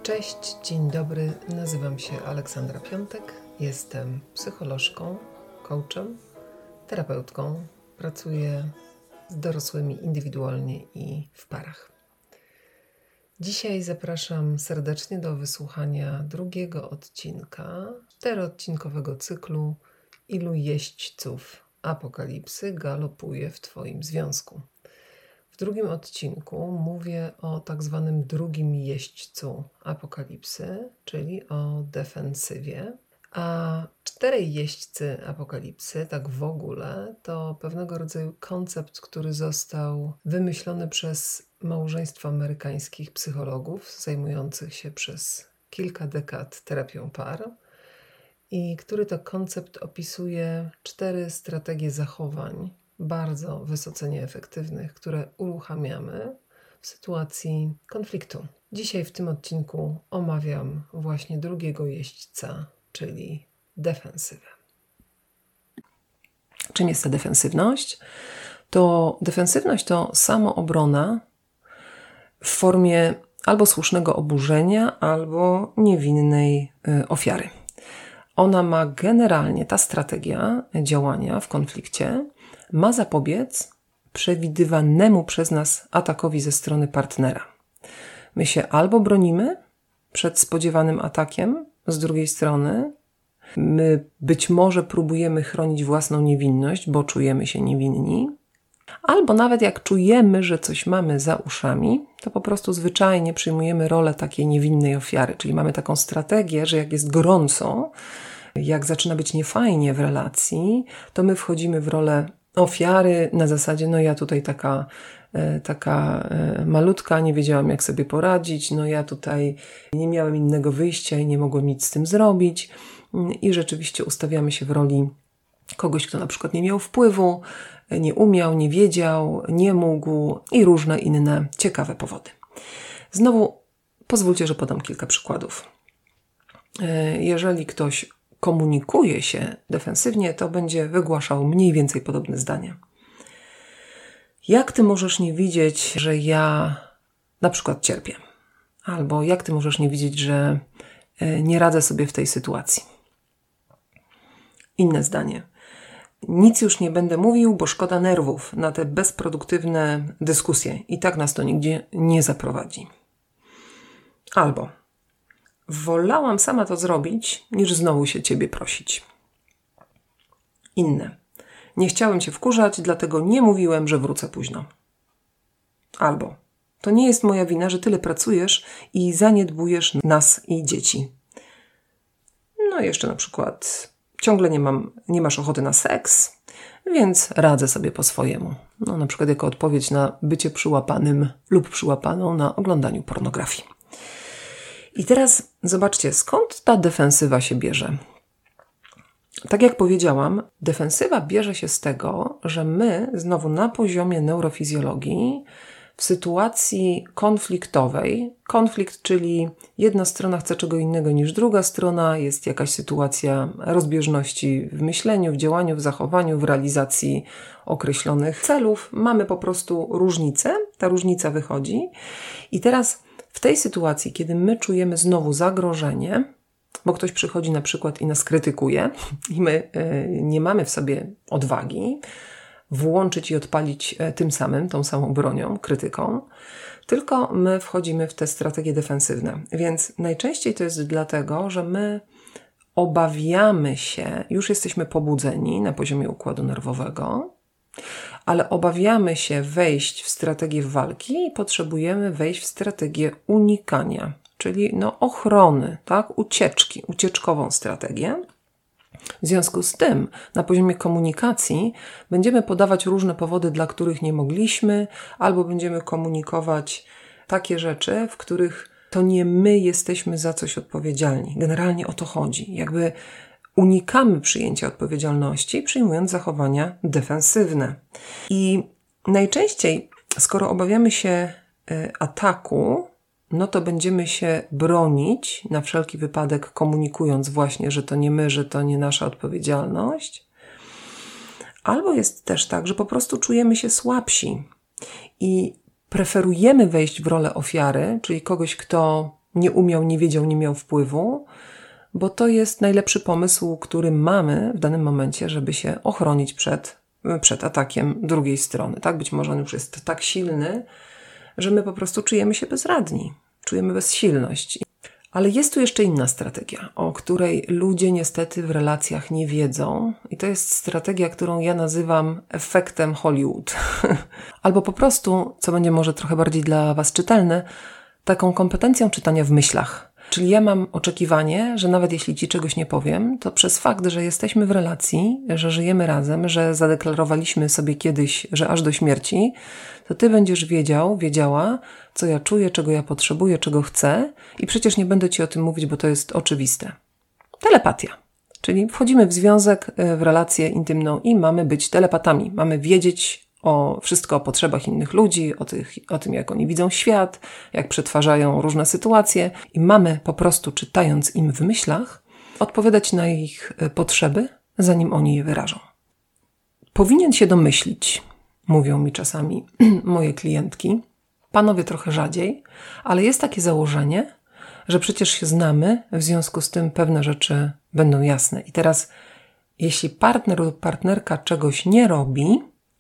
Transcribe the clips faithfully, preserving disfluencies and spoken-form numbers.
Cześć, dzień dobry, nazywam się Aleksandra Piątek, jestem psycholożką, coachem, terapeutką, pracuję z dorosłymi indywidualnie i w parach. Dzisiaj zapraszam serdecznie do wysłuchania drugiego odcinka czteroodcinkowego cyklu Ilu jeźdźców apokalipsy galopuje w Twoim związku. W drugim odcinku mówię o tak zwanym drugim jeźdźcu apokalipsy, czyli o defensywie, a czterej jeźdźcy apokalipsy, tak w ogóle, to pewnego rodzaju koncept, który został wymyślony przez małżeństwo amerykańskich psychologów zajmujących się przez kilka dekad terapią par i który to koncept opisuje cztery strategie zachowań, bardzo wysoce nieefektywnych, które uruchamiamy w sytuacji konfliktu. Dzisiaj w tym odcinku omawiam właśnie drugiego jeźdźca, czyli defensywę. Czym jest ta defensywność? To defensywność to samoobrona w formie albo słusznego oburzenia, albo niewinnej y, ofiary. Ona ma generalnie, ta strategia działania w konflikcie ma zapobiec przewidywanemu przez nas atakowi ze strony partnera. My się albo bronimy przed spodziewanym atakiem z drugiej strony, my być może próbujemy chronić własną niewinność, bo czujemy się niewinni, albo nawet jak czujemy, że coś mamy za uszami, to po prostu zwyczajnie przyjmujemy rolę takiej niewinnej ofiary, czyli mamy taką strategię, że jak jest gorąco, jak zaczyna być niefajnie w relacji, to my wchodzimy w rolę ofiary na zasadzie, no ja tutaj taka, taka malutka, nie wiedziałam jak sobie poradzić, no ja tutaj nie miałem innego wyjścia i nie mogłem nic z tym zrobić i rzeczywiście ustawiamy się w roli kogoś, kto na przykład nie miał wpływu, nie umiał, nie wiedział, nie mógł i różne inne ciekawe powody. Znowu pozwólcie, że podam kilka przykładów. Jeżeli ktoś komunikuje się defensywnie, to będzie wygłaszał mniej więcej podobne zdania. Jak ty możesz nie widzieć, że ja na przykład cierpię? Albo jak ty możesz nie widzieć, że nie radzę sobie w tej sytuacji? Inne zdanie. Nic już nie będę mówił, bo szkoda nerwów na te bezproduktywne dyskusje i tak nas to nigdzie nie zaprowadzi. Albo wolałam sama to zrobić, niż znowu się ciebie prosić. Inne. Nie chciałem cię wkurzać, dlatego nie mówiłem, że wrócę późno. Albo to nie jest moja wina, że tyle pracujesz i zaniedbujesz nas i dzieci. No i jeszcze na przykład ciągle nie mam, nie masz ochoty na seks, więc radzę sobie po swojemu. No na przykład jako odpowiedź na bycie przyłapanym lub przyłapaną na oglądaniu pornografii. I teraz zobaczcie, skąd ta defensywa się bierze. Tak jak powiedziałam, defensywa bierze się z tego, że my znowu na poziomie neurofizjologii w sytuacji konfliktowej, konflikt, czyli jedna strona chce czego innego niż druga strona, jest jakaś sytuacja rozbieżności w myśleniu, w działaniu, w zachowaniu, w realizacji określonych celów. Mamy po prostu różnicę, ta różnica wychodzi i teraz w tej sytuacji, kiedy my czujemy znowu zagrożenie, bo ktoś przychodzi na przykład i nas krytykuje i my y, nie mamy w sobie odwagi włączyć i odpalić y, tym samym, tą samą bronią, krytyką, tylko my wchodzimy w te strategie defensywne. Więc najczęściej to jest dlatego, że my obawiamy się, już jesteśmy pobudzeni na poziomie układu nerwowego, ale obawiamy się wejść w strategię walki i potrzebujemy wejść w strategię unikania, czyli no ochrony, tak, ucieczki, ucieczkową strategię. W związku z tym na poziomie komunikacji będziemy podawać różne powody, dla których nie mogliśmy, albo będziemy komunikować takie rzeczy, w których to nie my jesteśmy za coś odpowiedzialni. Generalnie o to chodzi. Jakby unikamy przyjęcia odpowiedzialności, przyjmując zachowania defensywne. I najczęściej, skoro obawiamy się ataku, no to będziemy się bronić na wszelki wypadek, komunikując właśnie, że to nie my, że to nie nasza odpowiedzialność. Albo jest też tak, że po prostu czujemy się słabsi i preferujemy wejść w rolę ofiary, czyli kogoś, kto nie umiał, nie wiedział, nie miał wpływu, bo to jest najlepszy pomysł, który mamy w danym momencie, żeby się ochronić przed, przed atakiem drugiej strony. Tak? Być może on już jest tak silny, że my po prostu czujemy się bezradni, czujemy bezsilność. Ale jest tu jeszcze inna strategia, o której ludzie niestety w relacjach nie wiedzą i to jest strategia, którą ja nazywam efektem Hollywood. Albo po prostu, co będzie może trochę bardziej dla Was czytelne, taką kompetencją czytania w myślach. Czyli ja mam oczekiwanie, że nawet jeśli Ci czegoś nie powiem, to przez fakt, że jesteśmy w relacji, że żyjemy razem, że zadeklarowaliśmy sobie kiedyś, że aż do śmierci, to Ty będziesz wiedział, wiedziała, co ja czuję, czego ja potrzebuję, czego chcę i przecież nie będę Ci o tym mówić, bo to jest oczywiste. Telepatia. Czyli wchodzimy w związek, w relację intymną i mamy być telepatami. Mamy wiedzieć o wszystko o potrzebach innych ludzi, o, tych, o tym, jak oni widzą świat, jak przetwarzają różne sytuacje i mamy po prostu, czytając im w myślach, odpowiadać na ich potrzeby, zanim oni je wyrażą. Powinien się domyślić, mówią mi czasami moje klientki, panowie trochę rzadziej, ale jest takie założenie, że przecież się znamy, w związku z tym pewne rzeczy będą jasne. I teraz, jeśli partner lub partnerka czegoś nie robi,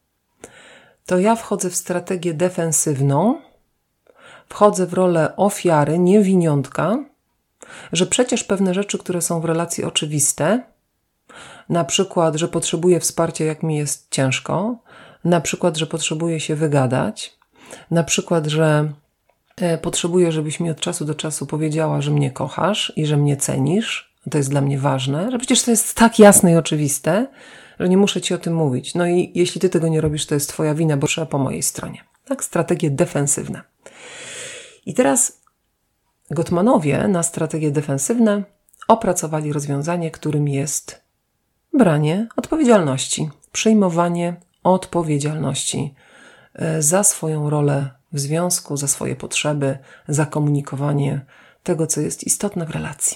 to ja wchodzę w strategię defensywną, wchodzę w rolę ofiary, niewiniątka, że przecież pewne rzeczy, które są w relacji oczywiste, na przykład, że potrzebuję wsparcia, jak mi jest ciężko, na przykład, że potrzebuję się wygadać, na przykład, że e, potrzebuję, żebyś mi od czasu do czasu powiedziała, że mnie kochasz i że mnie cenisz, to jest dla mnie ważne, że przecież to jest tak jasne i oczywiste, że nie muszę Ci o tym mówić. No i jeśli Ty tego nie robisz, to jest Twoja wina, bo trzeba po mojej stronie. Tak, strategie defensywne. I teraz Gottmanowie na strategie defensywne opracowali rozwiązanie, którym jest branie odpowiedzialności, przyjmowanie odpowiedzialności za swoją rolę w związku, za swoje potrzeby, za komunikowanie tego, co jest istotne w relacji.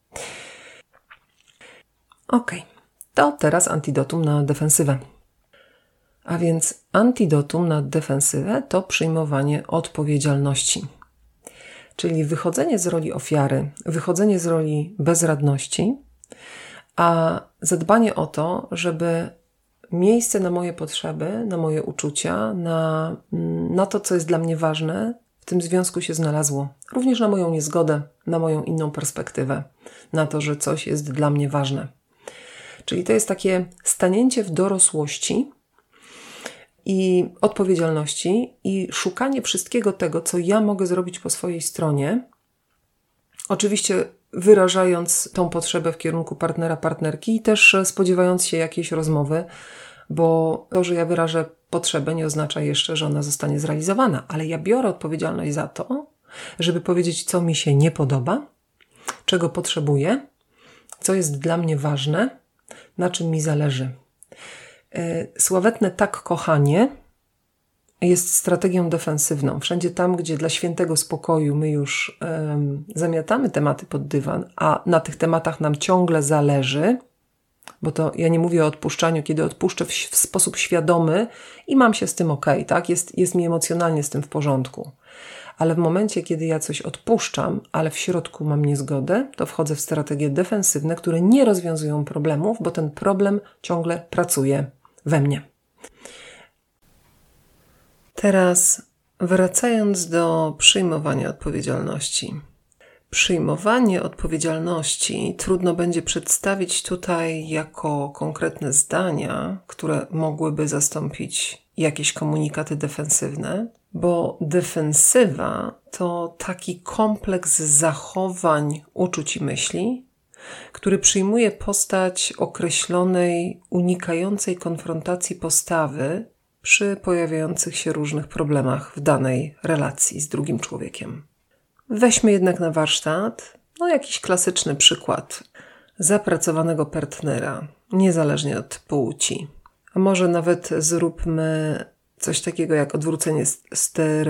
Okej. Okay. To teraz antidotum na defensywę. A więc antidotum na defensywę to przyjmowanie odpowiedzialności. Czyli wychodzenie z roli ofiary, wychodzenie z roli bezradności, a zadbanie o to, żeby miejsce na moje potrzeby, na moje uczucia, na, na to, co jest dla mnie ważne, w tym związku się znalazło. Również na moją niezgodę, na moją inną perspektywę, na to, że coś jest dla mnie ważne. Czyli to jest takie stanięcie w dorosłości i odpowiedzialności i szukanie wszystkiego tego, co ja mogę zrobić po swojej stronie. Oczywiście wyrażając tą potrzebę w kierunku partnera, partnerki i też spodziewając się jakiejś rozmowy, bo to, że ja wyrażę potrzebę, nie oznacza jeszcze, że ona zostanie zrealizowana, ale ja biorę odpowiedzialność za to, żeby powiedzieć, co mi się nie podoba, czego potrzebuję, co jest dla mnie ważne, na czym mi zależy. Sławetne tak kochanie jest strategią defensywną. Wszędzie tam, gdzie dla świętego spokoju my już um, zamiatamy tematy pod dywan, a na tych tematach nam ciągle zależy, bo to ja nie mówię o odpuszczaniu, kiedy odpuszczę w, w sposób świadomy i mam się z tym okej, tak? Jest, jest mi emocjonalnie z tym w porządku. Ale w momencie, kiedy ja coś odpuszczam, ale w środku mam niezgodę, to wchodzę w strategie defensywne, które nie rozwiązują problemów, bo ten problem ciągle pracuje we mnie. Teraz wracając do przyjmowania odpowiedzialności. Przyjmowanie odpowiedzialności trudno będzie przedstawić tutaj jako konkretne zdania, które mogłyby zastąpić jakieś komunikaty defensywne, bo defensywa to taki kompleks zachowań, uczuć i myśli, który przyjmuje postać określonej, unikającej konfrontacji postawy przy pojawiających się różnych problemach w danej relacji z drugim człowiekiem. Weźmy jednak na warsztat no jakiś klasyczny przykład zapracowanego partnera, niezależnie od płci. A może nawet zróbmy coś takiego jak odwrócenie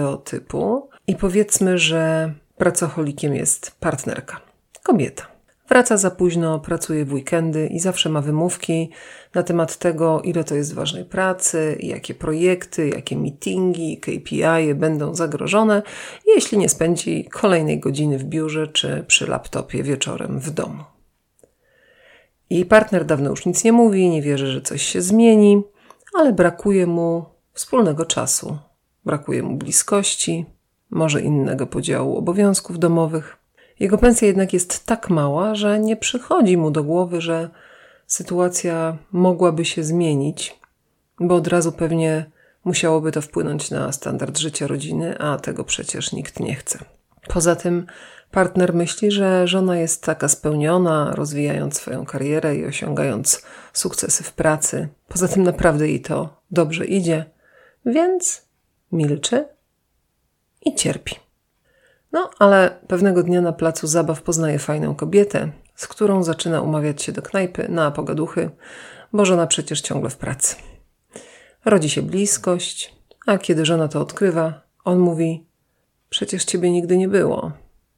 stereotypu i powiedzmy, że pracocholikiem jest partnerka, kobieta. Wraca za późno, pracuje w weekendy i zawsze ma wymówki na temat tego, ile to jest ważnej pracy, jakie projekty, jakie meetingi, K P I będą zagrożone, jeśli nie spędzi kolejnej godziny w biurze czy przy laptopie wieczorem w domu. Jej partner dawno już nic nie mówi, nie wierzy, że coś się zmieni, ale brakuje mu wspólnego czasu, brakuje mu bliskości, może innego podziału obowiązków domowych. Jego pensja jednak jest tak mała, że nie przychodzi mu do głowy, że sytuacja mogłaby się zmienić, bo od razu pewnie musiałoby to wpłynąć na standard życia rodziny, a tego przecież nikt nie chce. Poza tym partner myśli, że żona jest taka spełniona, rozwijając swoją karierę i osiągając sukcesy w pracy. Poza tym naprawdę jej to dobrze idzie, więc milczy i cierpi. No, ale pewnego dnia na placu zabaw poznaje fajną kobietę, z którą zaczyna umawiać się do knajpy na pogaduchy, bo żona przecież ciągle w pracy. Rodzi się bliskość, a kiedy żona to odkrywa, on mówi: przecież ciebie nigdy nie było.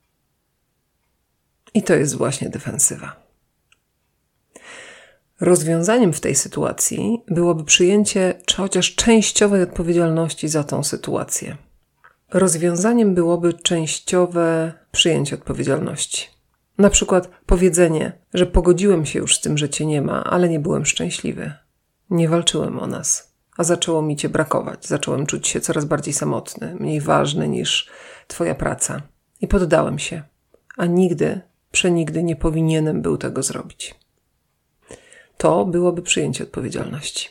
I to jest właśnie defensywa. Rozwiązaniem w tej sytuacji byłoby przyjęcie czy chociaż częściowej odpowiedzialności za tą sytuację. Rozwiązaniem byłoby częściowe przyjęcie odpowiedzialności. Na przykład powiedzenie, że pogodziłem się już z tym, że cię nie ma, ale nie byłem szczęśliwy. Nie walczyłem o nas, a zaczęło mi cię brakować. Zacząłem czuć się coraz bardziej samotny, mniej ważny niż twoja praca. I poddałem się, a nigdy, przenigdy nie powinienem był tego zrobić. To byłoby przyjęcie odpowiedzialności.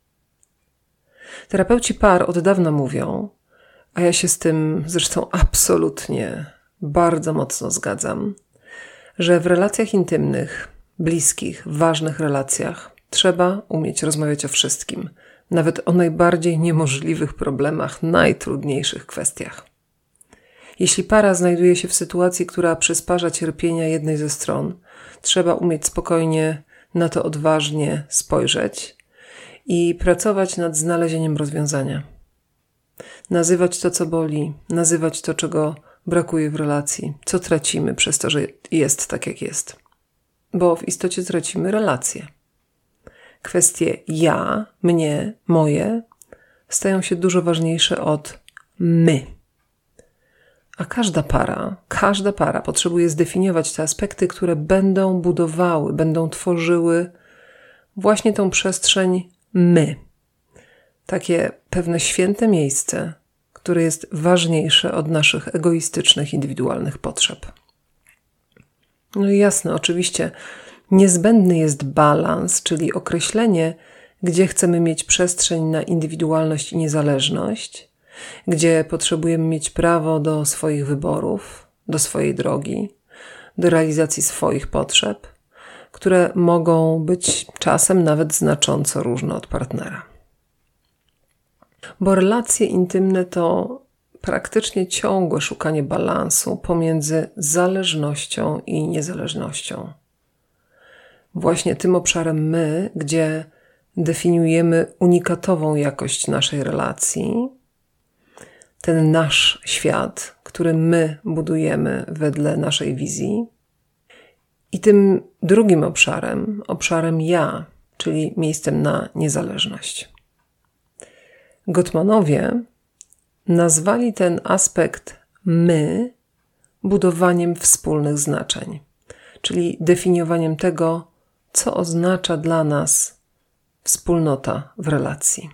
Terapeuci par od dawna mówią, a ja się z tym zresztą absolutnie bardzo mocno zgadzam, że w relacjach intymnych, bliskich, ważnych relacjach trzeba umieć rozmawiać o wszystkim, nawet o najbardziej niemożliwych problemach, najtrudniejszych kwestiach. Jeśli para znajduje się w sytuacji, która przysparza cierpienia jednej ze stron, trzeba umieć spokojnie na to odważnie spojrzeć i pracować nad znalezieniem rozwiązania. Nazywać to, co boli, nazywać to, czego brakuje w relacji, co tracimy przez to, że jest tak, jak jest. Bo w istocie tracimy relacje. Kwestie ja, mnie, moje stają się dużo ważniejsze od my. A każda para, każda para potrzebuje zdefiniować te aspekty, które będą budowały, będą tworzyły właśnie tą przestrzeń my. Takie pewne święte miejsce, które jest ważniejsze od naszych egoistycznych, indywidualnych potrzeb. No i jasne, oczywiście niezbędny jest balans, czyli określenie, gdzie chcemy mieć przestrzeń na indywidualność i niezależność, gdzie potrzebujemy mieć prawo do swoich wyborów, do swojej drogi, do realizacji swoich potrzeb, które mogą być czasem nawet znacząco różne od partnera. Bo relacje intymne to praktycznie ciągłe szukanie balansu pomiędzy zależnością i niezależnością. Właśnie tym obszarem my, gdzie definiujemy unikatową jakość naszej relacji, ten nasz świat, który my budujemy wedle naszej wizji, i tym drugim obszarem, obszarem ja, czyli miejscem na niezależność. Gottmanowie nazwali ten aspekt my budowaniem wspólnych znaczeń, czyli definiowaniem tego, co oznacza dla nas wspólnota w relacji.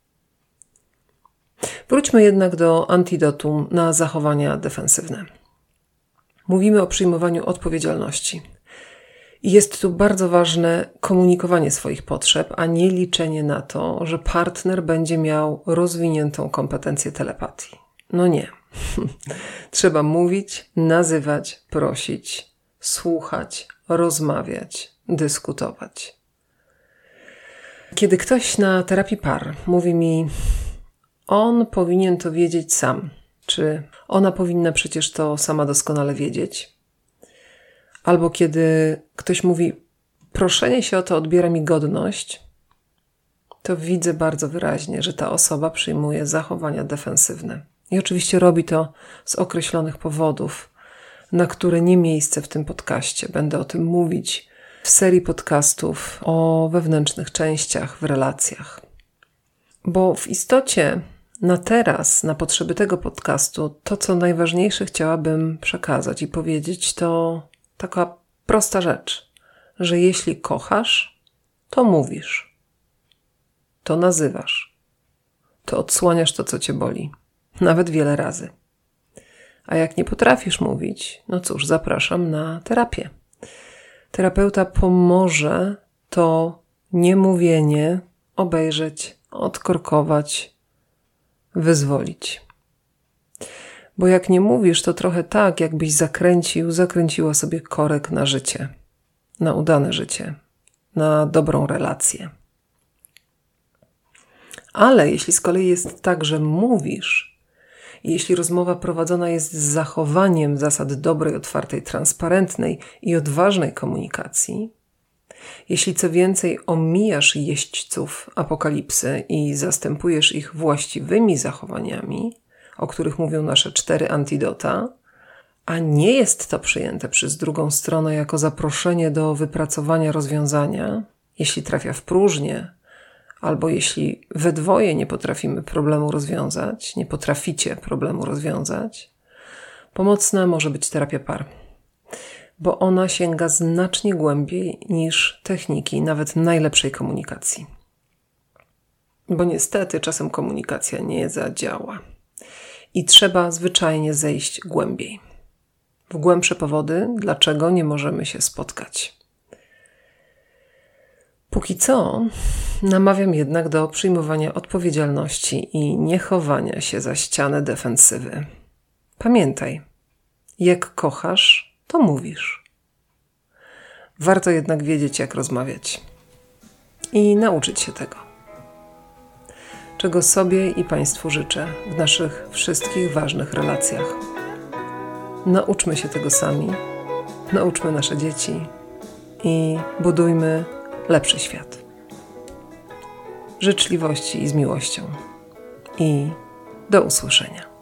Wróćmy jednak do antidotum na zachowania defensywne. Mówimy o przyjmowaniu odpowiedzialności. I jest tu bardzo ważne komunikowanie swoich potrzeb, a nie liczenie na to, że partner będzie miał rozwiniętą kompetencję telepatii. No nie. Trzeba mówić, nazywać, prosić, słuchać, rozmawiać, dyskutować. Kiedy ktoś na terapii par mówi mi: on powinien to wiedzieć sam, czy ona powinna przecież to sama doskonale wiedzieć, albo kiedy ktoś mówi: proszenie się o to odbiera mi godność, to widzę bardzo wyraźnie, że ta osoba przyjmuje zachowania defensywne. I oczywiście robi to z określonych powodów. na które nie miejsce w tym podcaście. Będę o tym mówić w serii podcastów o wewnętrznych częściach w relacjach. Bo w istocie na teraz, na potrzeby tego podcastu, to co najważniejsze chciałabym przekazać i powiedzieć, to taka prosta rzecz, że jeśli kochasz, to mówisz, to nazywasz, to odsłaniasz to, co cię boli, nawet wiele razy. A jak nie potrafisz mówić, no cóż, zapraszam na terapię. Terapeuta pomoże to niemówienie obejrzeć, odkorkować, wyzwolić. Bo jak nie mówisz, to trochę tak, jakbyś zakręcił, zakręciła sobie korek na życie, na udane życie, na dobrą relację. Ale jeśli z kolei jest tak, że mówisz, i jeśli rozmowa prowadzona jest z zachowaniem zasad dobrej, otwartej, transparentnej i odważnej komunikacji, jeśli co więcej omijasz jeźdźców apokalipsy i zastępujesz ich właściwymi zachowaniami, o których mówią nasze cztery antidota, a nie jest to przyjęte przez drugą stronę jako zaproszenie do wypracowania rozwiązania, jeśli trafia w próżnię, albo jeśli we dwoje nie potrafimy problemu rozwiązać, nie potraficie problemu rozwiązać, pomocna może być terapia par, bo ona sięga znacznie głębiej niż techniki nawet najlepszej komunikacji. Bo niestety czasem komunikacja nie zadziała i trzeba zwyczajnie zejść głębiej, w głębsze powody, dlaczego nie możemy się spotkać. Póki co namawiam jednak do przyjmowania odpowiedzialności i nie chowania się za ścianę defensywy. Pamiętaj, jak kochasz, to mówisz. Warto jednak wiedzieć, jak rozmawiać i nauczyć się tego, czego sobie i Państwu życzę w naszych wszystkich ważnych relacjach. Nauczmy się tego sami, nauczmy nasze dzieci i budujmy lepszy świat. Życzliwości i z miłością. I do usłyszenia.